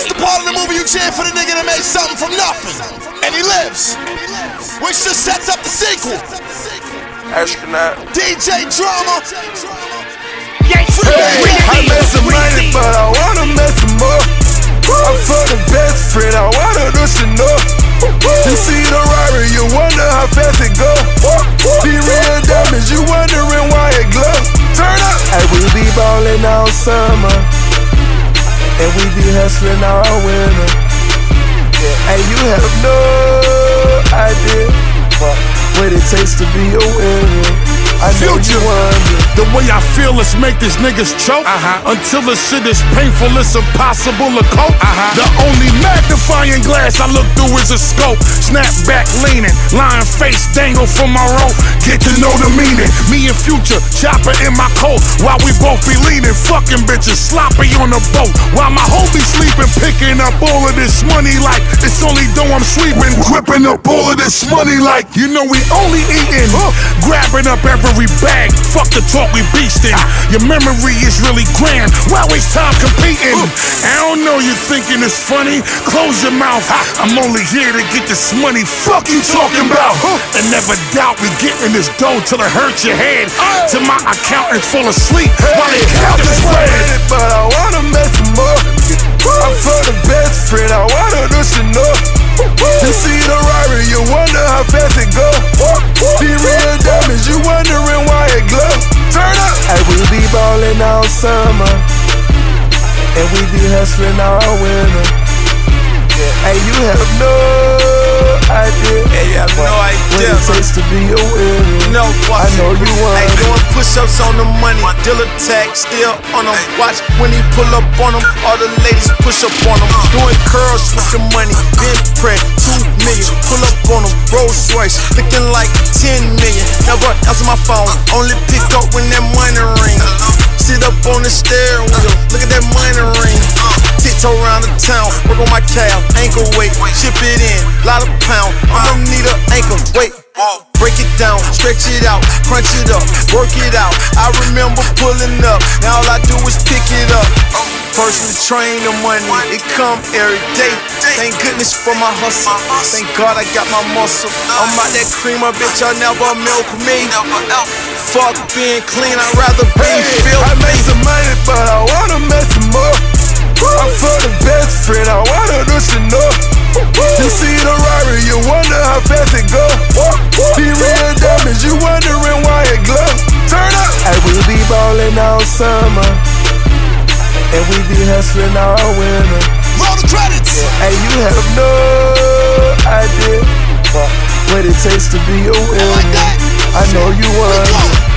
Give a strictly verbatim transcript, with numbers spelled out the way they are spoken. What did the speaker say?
This is the part of the movie you cheer for the nigga that made something from nothing, and he lives, which just sets up the sequel. Astronaut D J Drama. Hey, I made some money, but I wanna make some more. I'm for the best friend, I wanna do some more. You see the Rari, you wonder how fast it go. The real diamonds, you wondering why it glow. Turn up. Hey, we be ballin' all summer, and we be hustling all winter. Hey, you have no idea what it takes to be a winner. I know you wonder. The way I feel, let's make these niggas choke. Uh-huh. Until the shit is painful, it's impossible to cope. Uh-huh. The only magnifying glass I look through is a scope. Snap back leaning, lying face dangle from my rope. Get to know the meaning. Me and Future, chopper in my coat. While we both be leaning, fucking bitches sloppy on the boat. While my homie sleeping, picking up all of this money like it's only though I'm sweeping. Gripping up all of this money like, you know we only eating. Huh. Grabbing up every bag, fuck the talk, we beastin'. Your memory is really grand, why waste time competing? I don't know, you thinking it's funny? Close your mouth, I'm only here to get this money. Fuck you talking about? And never doubt we getting this dough till it hurts your head. Till my accountant fall asleep while they count this bread. But I wanna make some more. I'm for the best friend, I wanna do some more. You see the Rari, you wonder how fast it go. The real diamonds, you wondering why it glow. Turn up. Hey, we be ballin' all summer, and we be hustling all winter. Hey, you have no idea. Hey, you have no idea. What it takes to be a winner. No fucking. I know you want. Hey, doing push-ups on the money. Dealer tag still on them. Watch when he pull up on them. All the ladies push up on them. Doing curls with the money. Bench press, two million. Pull up on them. Rolls Royce, looking like ten million. Never answer my phone. Only pick up when that money ring. Sit up on the steering wheel. Look at that money ring. Tiptoe around the town. Work on my calf. Ankle weight. Chip it in. Lot of pound. I don't need an ankle weight. Break it down, stretch it out, crunch it up, work it out. I remember pulling up, now all I do is pick it up. Personally train the money, it come every day. Thank goodness for my hustle, thank God I got my muscle. I'm out that creamer, bitch, I never milk me. Fuck being clean, I'd rather be filthy. I made some money, but I wanna make some more. I'm for the best friend, I wanna do some more. You see the Rari, you wonder how fast it go. The real diamonds, you wondering why it glow. Turn up. Hey, we be ballin' all summer, and we be hustling all winter. Roll the credits. Hey, you have no idea what it takes to be a winner. I know you wonder.